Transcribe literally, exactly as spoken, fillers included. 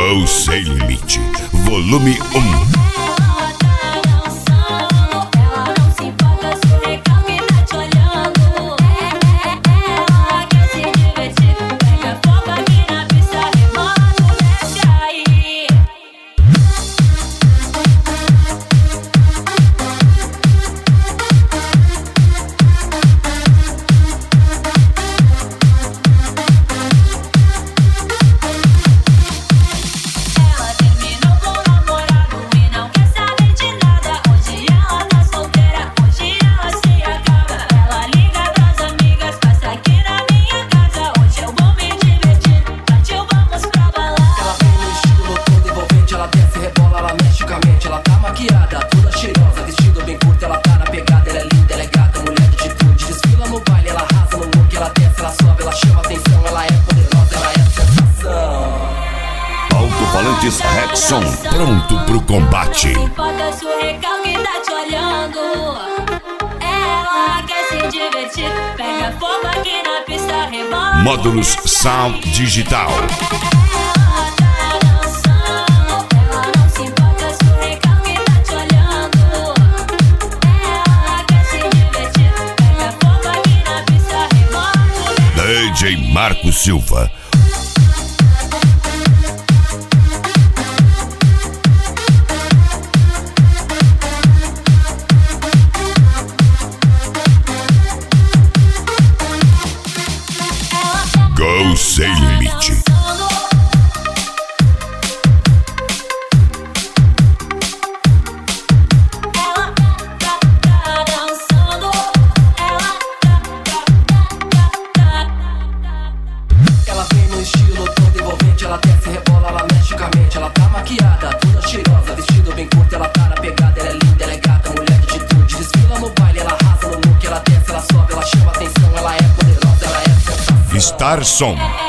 Go Sem Limite, volume um. Alto-falantes Rexon, pronto pro combate. Módulos Sound Digital. D J Marco Silva. Go Sem Limite. Ela vem no estilo todo envolvente, ela desce, rebola, ela mexe com a mente. Ela tá maquiada, toda cheirosa, vestido bem curto, ela tá na pegada, ela é linda, ela é gata, mulher de atitude. Desfila no baile, ela arrasa no look, ela desce, ela sobe, ela chama atenção, ela é poderosa, ela é sensação. Star Som.